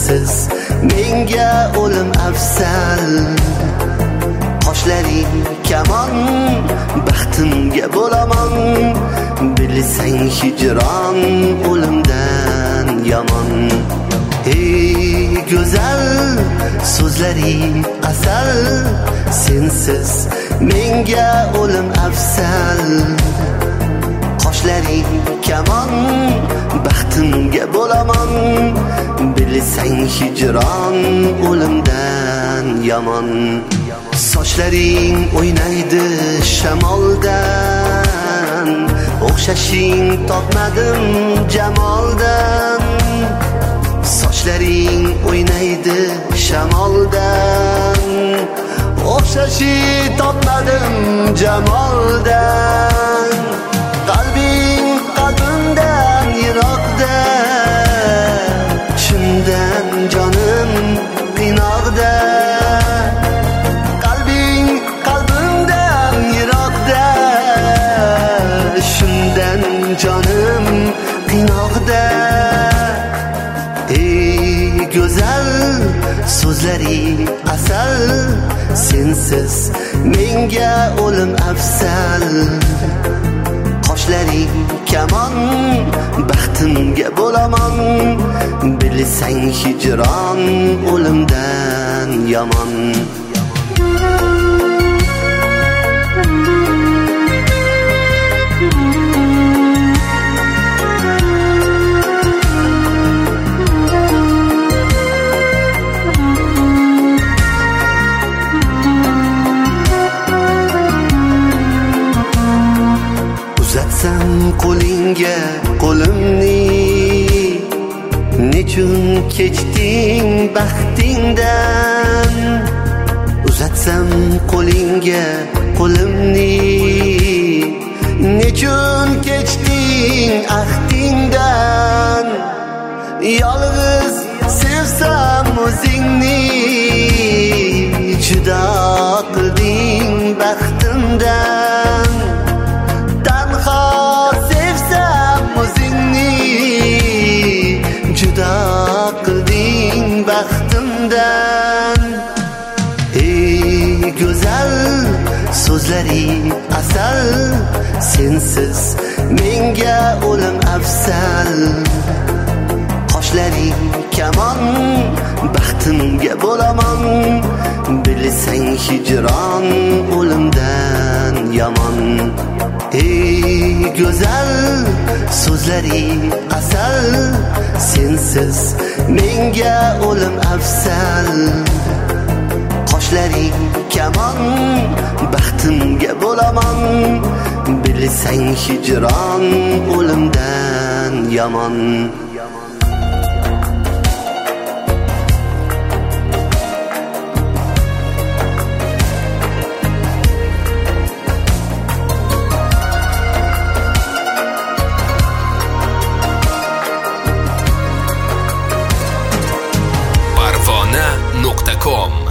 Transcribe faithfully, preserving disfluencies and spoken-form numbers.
sensiz menga o'lim afzal. Qoshlaring kamon, baxtimga bo'laman. Bilsang hijron o'limdan yomon. Ey go'zal, so'zlaring asal, sensiz menga o'lim afzal. Qoshlaring kamon, baxtimga bo'laman. Bilsang hijron o'limdan yomon. Sochlaring o'ynaydi shamoldan, o'xshashing topmadim jamoldan. Sochlaring o'ynaydi shamoldan, o'xshashing topmadim jamoldan. Qalbing qalbimdan yiroqda, shundan jonim qiynoqda. Qalbing qalbimdan yiroqda, shundan jonim qiynoqda. Ey go'zal, so'zlaring asal, sensiz menga o'lim afzal. Qoshlaring kamon, baxtimga bo'laman. Bilsang hijron o'limdan yomon. Uzatsam qo'lingga qo'limni, nechun kechding baxtingdan. Uzatsam qo'lingga qo'limni, nechun kechding ahdingdan. Yolg'iz sevsam o'zingni, judo qilding baxtimdan. Tanho sevsam o'zingni, judo qilding baxtimdan. Ey go'zal, so'zlaring asal, sensiz menga o'lim afzal. Qoshlaring kamon, baxtimga bo'laman. Bilsang hijron o'limdan yomon. Ey go'zal, so'zlaring asal, sensiz menga o'lim afzal. Qoshlaring kamon, baxtimga bo'laman. Bilsang hijron o'limdan yomon. parvona nuqta com